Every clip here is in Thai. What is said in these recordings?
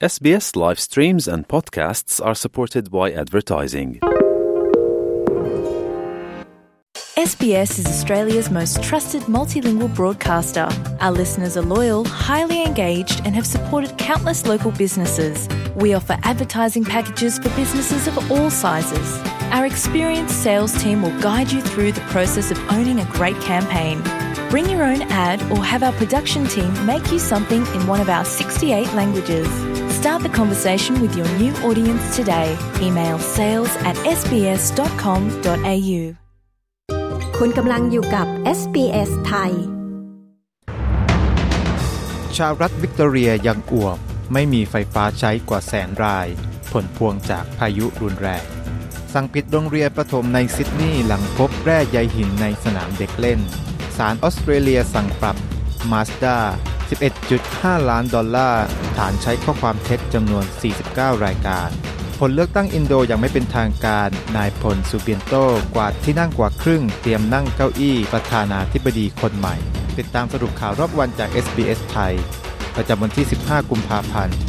SBS live streams and podcasts are supported by advertising. SBS is Australia's most trusted multilingual broadcaster. Our listeners are loyal, highly engaged and have supported countless local businesses. We offer advertising packages for businesses of all sizes. Our experienced sales team will guide you through the process of owning a great campaign. Bring your own ad or have our production team make you something in one of our 68 languages. Start the conversation with your new audience today. Email sales@sbs.com.au คุณกำลังอยู่กับ SBS ไทยชาวรัฐวิกตอเรียยังอ่วมไม่มีไฟฟ้าใช้กว่าแสนรายผลพวงจากพายุรุนแรงสั่งปิดโรงเรียนประถมในซิดนีย์หลังพบแร่ใยหินในสนามเด็กเล่นศาลออสเตรเลียสั่งปรับ Mazda 11.5 ล้านดอลลาร์ฐานใช้ข้อความเท็จจำนวน 49 รายการผลเลือกตั้งอินโดยังไม่เป็นทางการนายพลซูเบียนโตกวาดที่นั่งกว่าครึ่งเตรียมนั่งเก้าอี้ประธานาธิบดีคนใหม่ติดตามสรุปข่าวรอบวันจาก SBS ไทยประจำวันที่ 15 กุมภาพันธ์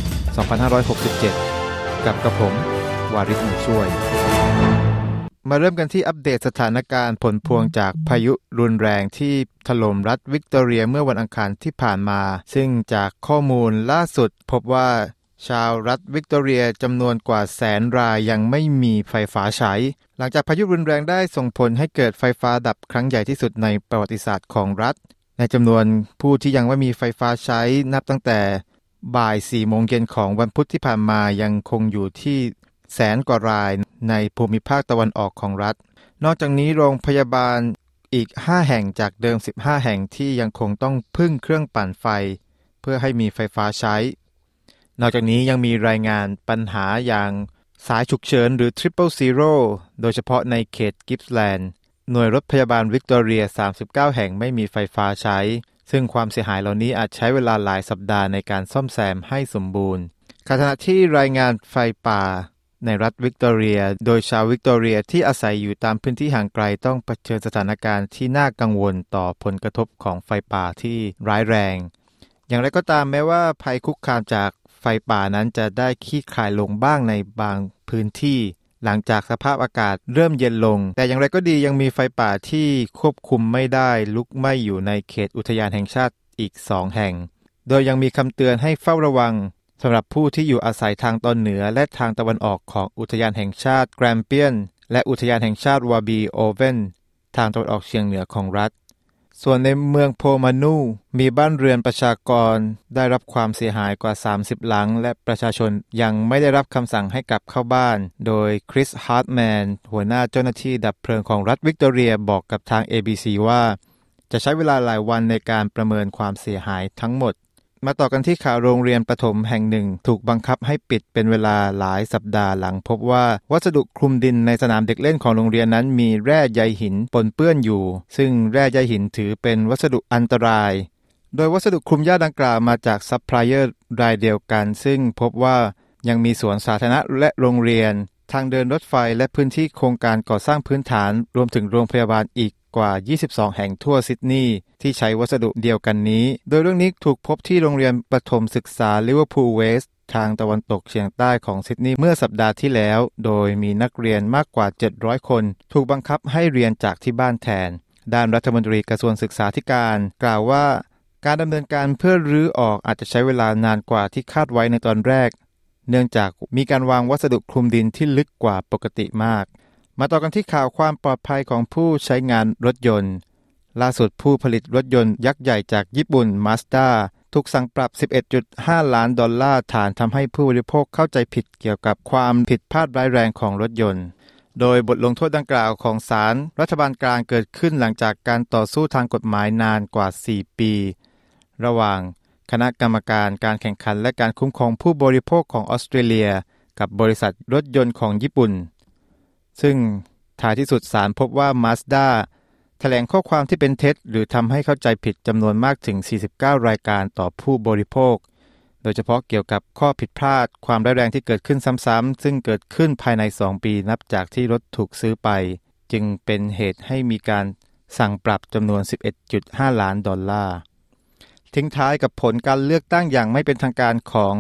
2567 กับกระผมวาริศ บุญช่วยมาเริ่มกันที่อัปเดตสถานการณ์ผลพวงจากพายุรุนแรงที่ถล่มรัฐวิกตอเรียเมื่อวันอังคารที่ผ่านมาซึ่งจากข้อมูลล่าสุดพบว่าชาวรัฐวิกตอเรียจำนวนกว่าแสนรายยังไม่มีไฟฟ้าใช้หลังจากพายุรุนแรงได้ส่งผลให้เกิดไฟฟ้าดับครั้งใหญ่ที่สุดในประวัติศาสตร์ของรัฐในจำนวนผู้ที่ยังไม่มีไฟฟ้าใช้นับตั้งแต่บ่าย 4 โมงเย็นของวันพุธที่ผ่านมายังคงอยู่ที่แสนกว่ารายในภูมิภาคตะวันออกของรัฐนอกจากนี้โรงพยาบาลอีก 5 แห่งจากเดิม 15 แห่งที่ยังคงต้องพึ่งเครื่องปั่นไฟเพื่อให้มีไฟฟ้าใช้นอกจากนี้ยังมีรายงานปัญหาอย่างสายฉุกเฉินหรือ Triple Zero โดยเฉพาะในเขตกิปส์แลนด์หน่วยรถพยาบาลวิกตอเรีย 39 แห่งไม่มีไฟฟ้าใช้ซึ่งความเสียหายเหล่านี้อาจใช้เวลาหลายสัปดาห์ในการซ่อมแซมให้สมบูรณ์ขณะที่รายงานไฟป่าในรัฐวิกตอเรียโดยชาววิกตอเรียที่อาศัยอยู่ตามพื้นที่ห่างไกลต้องเผชิญสถานการณ์ที่น่ากังวลต่อผลกระทบของไฟป่าที่ร้ายแรงอย่างไรก็ตามแม้ว่าภัยคุกคามจากไฟป่านั้นจะได้คลี่คลายลงบ้างในบางพื้นที่หลังจากสภาพอากาศเริ่มเย็นลงแต่อย่างไรก็ดียังมีไฟป่าที่ควบคุมไม่ได้ลุกไหม้อยู่ในเขตอุทยานแห่งชาติอีก2แห่งโดยยังมีคำเตือนให้เฝ้าระวังสำหรับผู้ที่อยู่อาศัยทางตอนเหนือและทางตะวันออกของอุทยานแห่งชาติแกรมเปียนและอุทยานแห่งชาติวาบีโอเวนทางตะวันออกเฉียงเหนือของรัฐส่วนในเมืองโพมานูมีบ้านเรือนประชากรได้รับความเสียหายกว่า30หลังและประชาชนยังไม่ได้รับคำสั่งให้กลับเข้าบ้านโดยคริสฮาร์ตแมนหัวหน้าเจ้าหน้าที่ดับเพลิงของรัฐวิกตอเรียบอกกับทาง ABC ว่าจะใช้เวลาหลายวันในการประเมินความเสียหายทั้งหมดมาต่อกันที่ข่าวโรงเรียนประถมแห่งหนึ่งถูกบังคับให้ปิดเป็นเวลาหลายสัปดาห์หลังพบว่าวัสดุคลุมดินในสนามเด็กเล่นของโรงเรียนนั้นมีแร่ใยหินปนเปื้อนอยู่ซึ่งแร่ใยหินถือเป็นวัสดุอันตรายโดยวัสดุคลุมหญ้าดังกล่าวมาจากซัพพลายเออร์รายเดียวกันซึ่งพบว่ายังมีสวนสาธารณะและโรงเรียนทางเดินรถไฟและพื้นที่โครงการก่อสร้างพื้นฐานรวมถึงโรงพยาบาลอีกกว่า22แห่งทั่วซิดนีย์ที่ใช้วัสดุเดียวกันนี้โดยเรื่องนี้ถูกพบที่โรงเรียนประถมศึกษาลิเวอร์พูลเวสต์ทางตะวันตกเฉียงใต้ของซิดนีย์เมื่อสัปดาห์ที่แล้วโดยมีนักเรียนมากกว่า700คนถูกบังคับให้เรียนจากที่บ้านแทนด้านรัฐมนตรีกระทรวงศึกษาธิการกล่าวว่าการดำเนินการเพื่อรื้อออกอาจจะใช้เวลานานกว่าที่คาดไว้ในตอนแรกเนื่องจากมีการวางวัสดุคลุมดินที่ลึกกว่าปกติมากมาต่อกันที่ข่าวความปลอดภัยของผู้ใช้งานรถยนต์ล่าสุดผู้ผลิตรถยนต์ยักษ์ใหญ่จากญี่ปุ่น Mazda ถูกสั่งปรับ 11.5 ล้านดอลลาร์ฐานทำให้ผู้บริโภคเข้าใจผิดเกี่ยวกับความผิดพลาดร้ายแรงของรถยนต์โดยบทลงโทษดังกล่าวของศาลรัฐบาลกลางเกิดขึ้นหลังจากการต่อสู้ทางกฎหมายนานกว่า4ปีระหว่างคณะกรรมการการแข่งขันและการคุ้มครองผู้บริโภคของออสเตรเลียกับบริษัทรถยนต์ของญี่ปุ่นซึ่งท้ายที่สุดศาลพบว่า Mazda แถลงข้อความที่เป็นเท็จหรือทำให้เข้าใจผิดจำนวนมากถึง49รายการต่อผู้บริโภคโดยเฉพาะเกี่ยวกับข้อผิดพลาดความร้ายแรงที่เกิดขึ้นซ้ำๆซึ่งเกิดขึ้นภายใน2ปีนับจากที่รถถูกซื้อไปจึงเป็นเหตุให้มีการสั่งปรับจำนวน 11.5 ล้านดอลลาร์ทิ้งท้ายกับผลการเลือกตั้งอย่างไม่เป็นทางการของป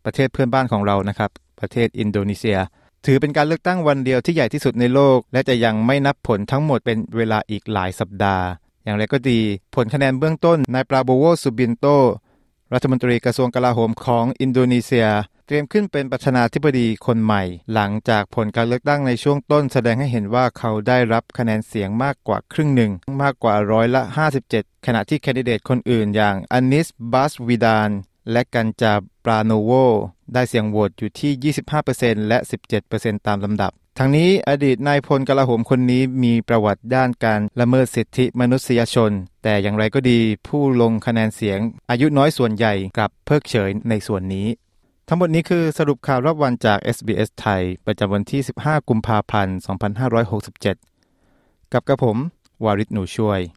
ประเทศเพื่อนบ้านของเรานะครับประเทศอินโดนีเซียถือเป็นการเลือกตั้งวันเดียวที่ใหญ่ที่สุดในโลกและจะยังไม่นับผลทั้งหมดเป็นเวลาอีกหลายสัปดาห์อย่างไรก็ดีผลคะแนนเบื้องต้นนายปราโบโว ซูบินโตรัฐมนตรีกระทรวงกลาโหมของอินโดนีเซียเตรียมขึ้นเป็นประธานาธิบดีคนใหม่หลังจากผลการเลือกตั้งในช่วงต้นแสดงให้เห็นว่าเขาได้รับคะแนนเสียงมากกว่าครึ่งหนึ่งมากกว่า57%ขณะที่แคนดิเดตคนอื่นอย่างอานิส บัสวิดานและกันจา ปราโนโวได้เสียงโหวตอยู่ที่ 25% และ 17% ตามลำดับทั้งนี้อดีตนายพลกลาโหมคนนี้มีประวัติด้านการละเมิดสิทธิมนุษยชนแต่อย่างไรก็ดีผู้ลงคะแนนเสียงอายุน้อยส่วนใหญ่กลับเพิกเฉยในส่วนนี้ทั้งหมดนี้คือสรุปข่าวรอบวันจาก SBS ไทยประจำวันที่15กุมภาพันธ์2567กับกระผมวาริศหนูช่วย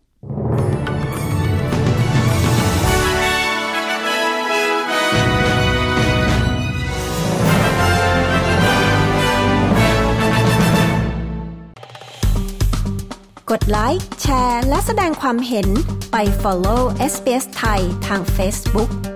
กดไลค์แชร์และแสดงความเห็นไป follow SBS ไทยทาง Facebook